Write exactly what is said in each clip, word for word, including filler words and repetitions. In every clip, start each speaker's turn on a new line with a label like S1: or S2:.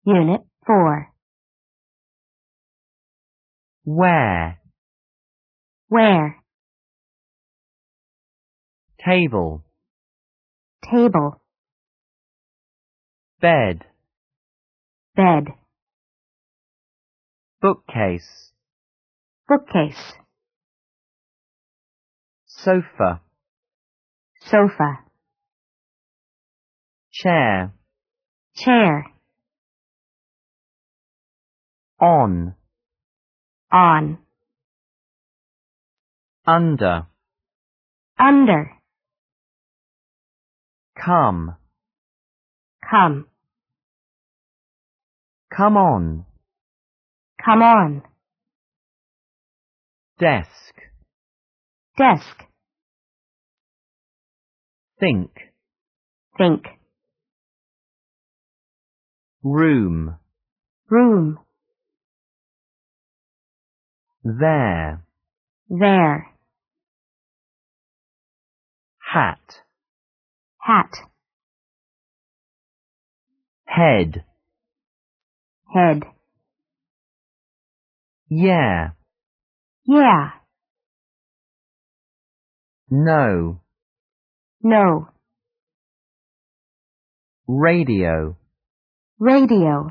S1: Unit four.
S2: Where,
S1: Where,
S2: table,
S1: table,
S2: bed,
S1: bed,
S2: bookcase,
S1: bookcase,
S2: sofa,
S1: sofa,
S2: chair,
S1: chair,
S2: on,
S1: on,
S2: under,
S1: under,
S2: come,
S1: come,
S2: come on,
S1: come on,
S2: desk,
S1: desk,
S2: think,
S1: think,
S2: room,
S1: room,
S2: there,
S1: there,
S2: hat,
S1: hat,
S2: head,
S1: head,
S2: yeah,
S1: yeah,
S2: no,
S1: no,
S2: radio,
S1: radio,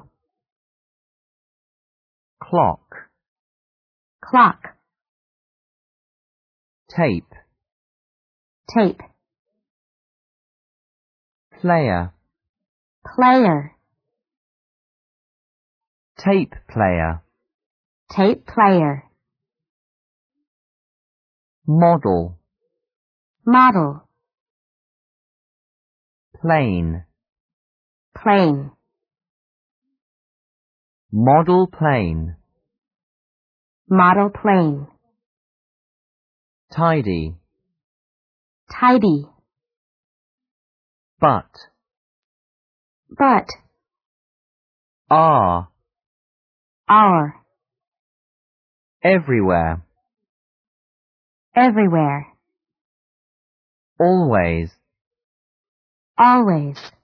S2: clock,
S1: clock,
S2: tape,
S1: tape,
S2: player,
S1: player,
S2: tape player,
S1: tape player,
S2: model,
S1: model,
S2: plane,
S1: plane,
S2: model plane,
S1: model plane,
S2: tidy,
S1: tidy,
S2: but,
S1: but,
S2: are,
S1: our,
S2: everywhere,
S1: everywhere,
S2: always.
S1: always.